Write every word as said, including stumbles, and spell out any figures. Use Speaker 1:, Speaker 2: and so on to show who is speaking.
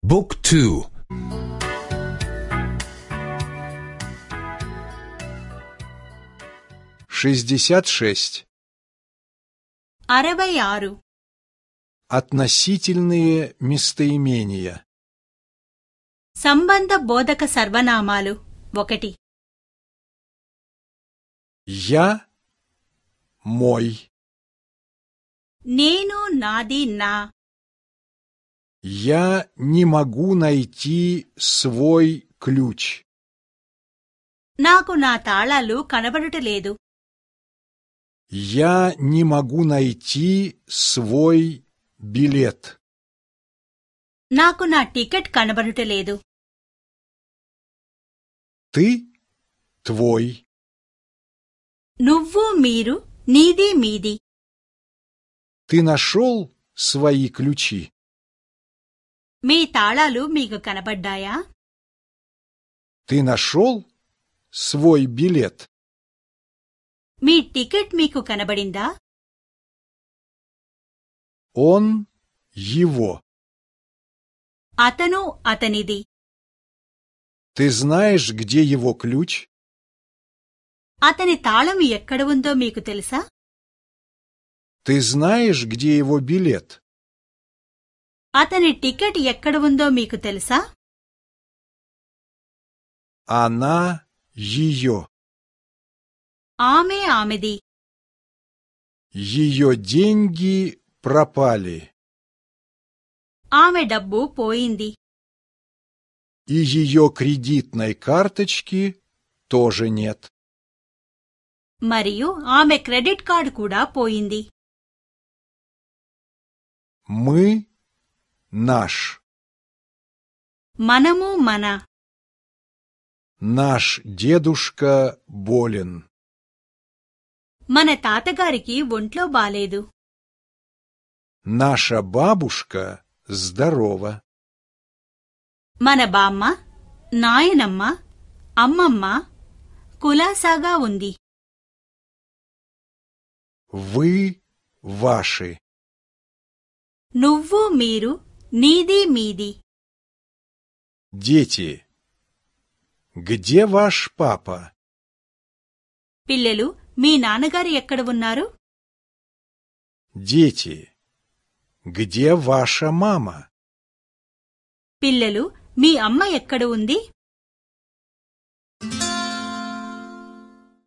Speaker 1: บุ๊กทู
Speaker 2: шестьдесят шесть.
Speaker 3: అరవై ఆరు.
Speaker 2: Относительные местоимения.
Speaker 3: సంబంధ బోధక సర్వనామాలు ఒకటి.
Speaker 2: Я мой.
Speaker 3: నేను నాది నా.
Speaker 2: Я не могу найти свой ключ.
Speaker 3: నాకు నా తాళాలు కనబడుటలేదు.
Speaker 2: Я не могу найти свой билет.
Speaker 3: నాకు నా టికెట్ కనబడుటలేదు.
Speaker 2: Ты твой.
Speaker 3: నువ్వు మీరు నీది మీది.
Speaker 2: Ты нашел свои ключи?
Speaker 3: మీ తాళాలు మీకు కనబడ్డాయా?
Speaker 2: Ты нашел свой билет?
Speaker 3: మీ టికెట్ మీకు కనబడిందా?
Speaker 2: Он его.
Speaker 3: అతను అతనిది.
Speaker 2: Ты знаешь, где его ключ?
Speaker 3: అతని తాళం ఎక్కడ ఉందో మీకు తెలుసా?
Speaker 2: Ты знаешь, где его билет?
Speaker 3: అతని టికెట్ ఎక్కడ ఉందో మీకు తెలుసా?
Speaker 2: Она ее.
Speaker 3: ఆమె ఆమెది.
Speaker 2: Ее деньги пропали.
Speaker 3: ఆమె డబ్బు పోయింది.
Speaker 2: И ее кредитной карточки тоже нет.
Speaker 3: మరియు ఆమె క్రెడిట్ కార్డు కూడా పోయింది.
Speaker 2: Мы наш.
Speaker 3: మనము మన.
Speaker 2: Наш дедушка болен.
Speaker 3: మన తాతగారికి ఒంట్లో బాలేదు.
Speaker 2: Наша бабушка здорова.
Speaker 3: మన బామ్మ, నాయనమ్మ, అమ్మమ్మ కులాసాగా ఉంది.
Speaker 2: Вы ваши.
Speaker 3: నువ్వు మీరు నీది మీది.
Speaker 2: Дети. Где ваш папа?
Speaker 3: పిల్లలు, మీ నాన్నగారు ఎక్కడ ఉన్నారు?
Speaker 2: Дети. Где ваша мама?
Speaker 3: పిల్లలు, మీ అమ్మ ఎక్కడ ఉంది?